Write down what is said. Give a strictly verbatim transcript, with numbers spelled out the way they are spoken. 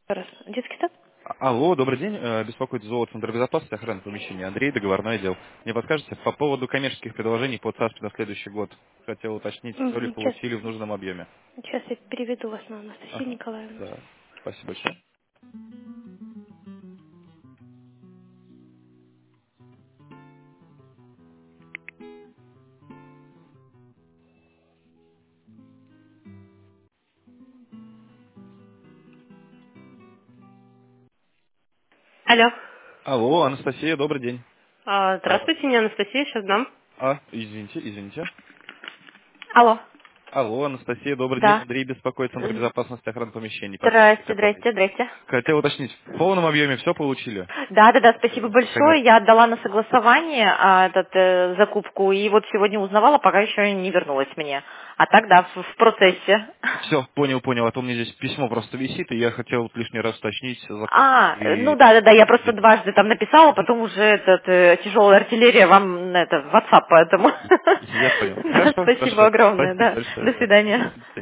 Раз. Детский сад? А- Алло, добрый день. Э, Беспокоит зоocентр безопасности охраны помещения. Андрей, договорной отдел. Мне подскажете, по поводу коммерческих предложений по ЦАСПе на следующий год? Хотел уточнить, все ли Мгм. Сейчас, получили в нужном объеме. сейчас я переведу вас на Анастасию Ага, Николаевну. да. Спасибо большое. Алло. Алло, Анастасия, добрый день. А, А, здравствуйте, не Анастасия, сейчас дам. а, извините, извините. Алло. Алло, Анастасия, добрый день. Да. Андрей беспокоит Центр М, безопасности охраны помещений. Здрасте, Подскажите, пожалуйста. здрасте, здрасте. Хотел уточнить, в полном объеме все получили? Да, да, да, спасибо большое. Коммерческих. Я отдала на согласование а, этот, э, закупку, и вот сегодня узнавала, пока еще не вернулась мне. А так, да, в, в процессе. Все, понял, понял. А то у меня здесь письмо просто висит, и я хотел вот лишний раз уточнить закупку А, э, ну и... да, да, да, я просто Видно. дважды там написала, потом уже этот, э, тяжелая артиллерия вам, это, в WhatsApp, поэтому. Я понял. Хорошо, Спасибо хорошо. огромное, Спасибо да. большое. До Да. свидания.